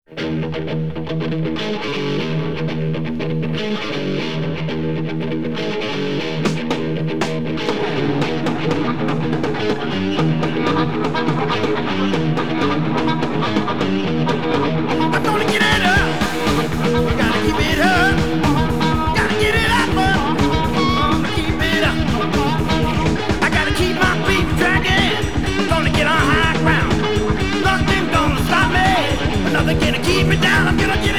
I'm gonna get it up. Gotta keep it up. Gotta get it up. Gonna keep it up. I gotta keep my feet dragging. Gonna get on high ground. Nothing gonna stop me. Nothing gonna keep me down. I'm gonna get